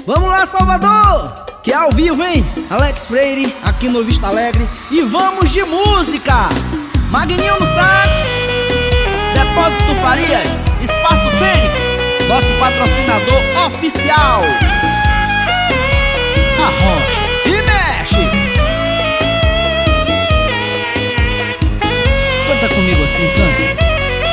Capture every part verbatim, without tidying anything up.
Vamos lá, Salvador, que é ao vivo, hein? Alex Freire, aqui no Vista Alegre. E vamos de música. Magninho no sax, Depósito Farias, Espaço Fênix, nosso patrocinador oficial. Arrocha e mexe. Canta comigo assim, canta.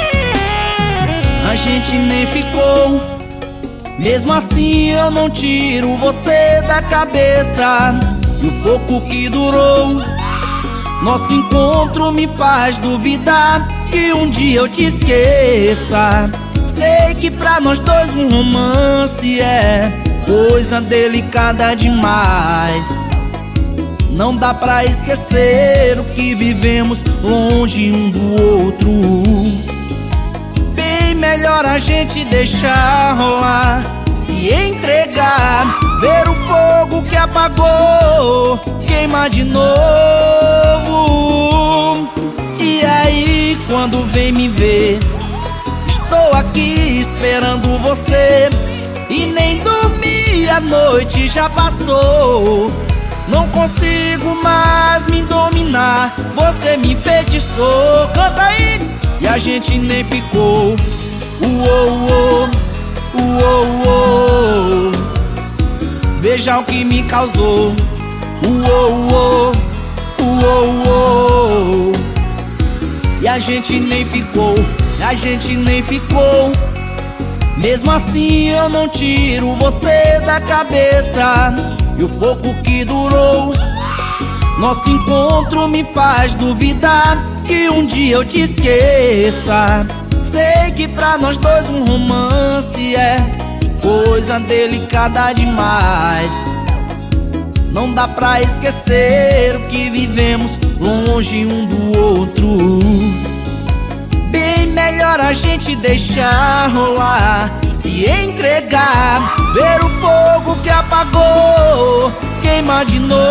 A gente nem ficou, mesmo assim eu não tiro você da cabeça. E o pouco que durou, nosso encontro me faz duvidar que um dia eu te esqueça. Sei que pra nós dois um romance é coisa delicada demais. Não dá pra esquecer o que vivemos longe um do outro. Bem melhor a gente deixar rolar, se entregar, ver o fogo que apagou queimar de novo. E aí quando vem me ver, estou aqui esperando você. E nem dormi, a noite já passou. Não consigo mais me dominar, você me enfeitiçou. Canta aí! E a gente nem ficou. Uou, uou, uou, uou. Veja o que me causou. Uou, uou, uou, uou. E a gente nem ficou, a gente nem ficou. Mesmo assim eu não tiro você da cabeça. E o pouco que durou, nosso encontro me faz duvidar que um dia eu te esqueça. Sei que pra nós dois um romance é coisa delicada demais. Não dá pra esquecer o que vivemos longe um do outro. Bem melhor a gente deixar rolar, se entregar, ver o fogo que apagou queimar de novo.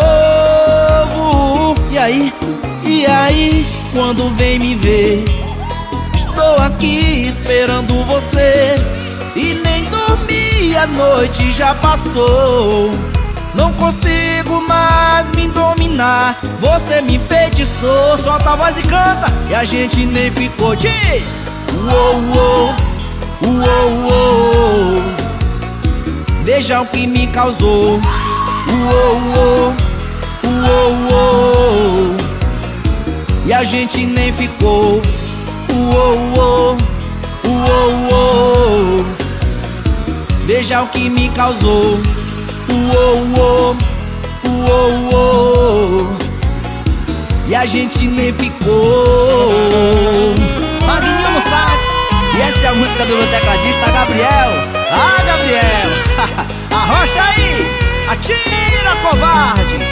E aí, e aí, quando vem me ver, estou aqui esperando você. E nem dormi, a noite já passou. Não consigo mais me dominar, você me enfeitiçou. Solta a voz e canta. E a gente nem ficou. Diz! Uou, uou, uou, uou. Veja o que me causou. Uou, uou, uou, uou. E a gente nem ficou. Uou, uou, uou, uou. Veja o que me causou. Uou, uou, uou, uou. E a gente nem ficou. Magninho no sax. E essa é a música do meu tecladista Gabriel. Ah, Gabriel. Arrocha aí, atira, covarde.